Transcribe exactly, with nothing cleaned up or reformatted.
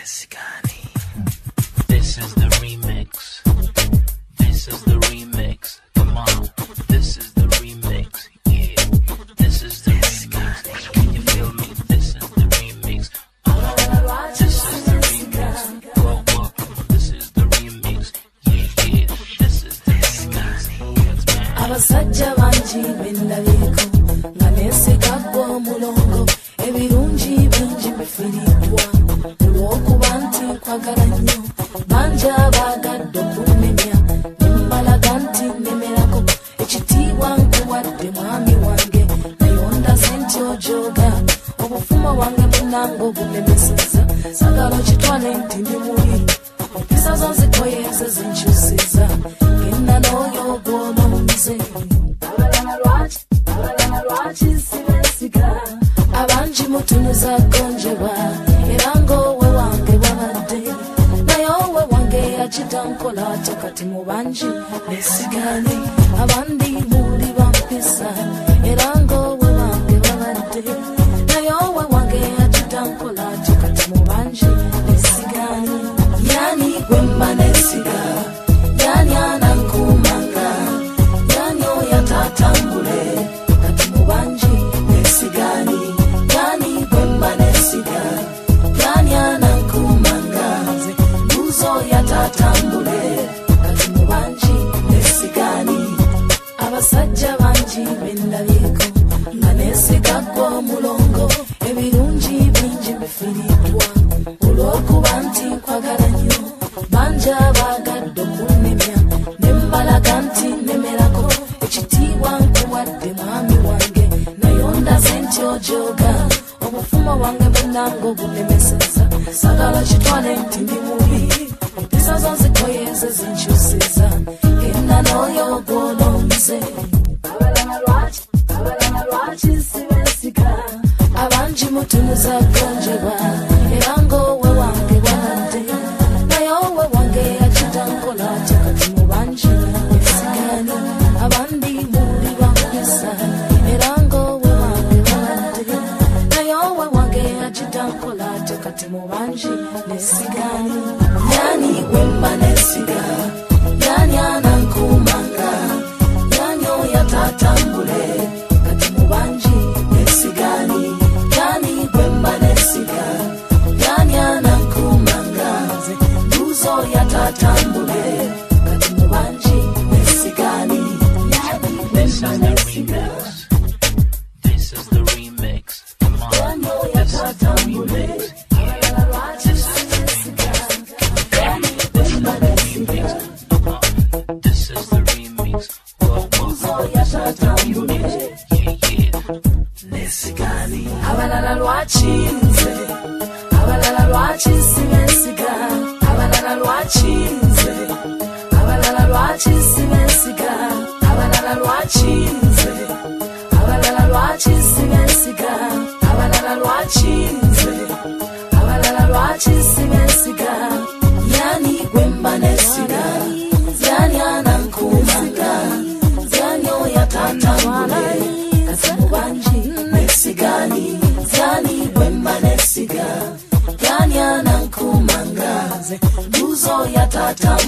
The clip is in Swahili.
This is the remix. This is the remix. Come on. This is the remix. Yeah. This is the remix. Can you feel me? This is the remix. Oh, this is the remix. Whoa, whoa. This is the remix. Yeah, yeah. This is the remix. Abasajja banji bendabeko nga nesigagwa mulongo ebirungi bingi bifiridwa olw'okuba nti kwagala nnyo banja bagadde okunemya nembalaga nti nemerako ekitiibwa nkuwadde mwami wange nayonda senti ojoga obufuma wange munango obunemeseza sagala okitwale nti ndi mubi empisa zo nzikoyeze zinkyusiza genda n'oyo gw'olonze abalala lwaki abalala lwaki sibesiga abanji mutunuza gonjeba era ng'owe wange babadde naye owe wange yakitankola ate kati mu banji nesigane abandi muli bampisa era ng'owe wange babadde naye owe wange yakitankola ate kati mu banji nesigane yani gwe mba nesiga yani anankumanga yani oyatatambule kati mu banji nesigane yani gwe mba nesiga yani anankumanga luzo yatatambule kati mu banji nesigane abasajja banji bendabeko nga nesiga gwa mulongo ebirungi bingi bifiridwa olw'okuba nti nkwagala nnyo banja bagadde okunemya nembalaga nti nemerako ekitiibwa nkuwadde mwami wange nayonda senti ojoga obufuma wange munango obunemeseza sagala kitwale nti ndi mubi empisa zo nzikoyeze zinkyusiza genda n'oyo gw'olonze abalala lwaki abalala lwaki sibesiga abanji mutunuza gonjeba era ng'owe wange babadde naye owe wange yakitankola ate kati mu banji nesigane abandi muli bampisa era ng'owe wange babadde naye owe wange yakitankola ate kati mu banji nesigane yani gwe mba nesiga yani anankumanga yani oyatatambule kati mu banji nesigane yani gwe mba nesiga yani anankumanga luzo yatatambule kati mu banji nesigane This is the remix. This is the remix. Come on. This is the remix. This is the remix. This is the remix. Come on. This is the remix. Whoa, whoa. This is the remix. Yeah, yeah. nesigane abalala lwaki nze abalala lwaki sibesiga abalala lwaki nze abalala lwaki sibesiga abalala lwaki nze abalala lwaki sibesiga abalala lwaki nze abalala lwaki sibesiga yani gwe mba nesiga yani anankumanga yani oyatatambule kati mu banji nesigane yani gwe mba nesiga yani anankumanga luzo yatatambule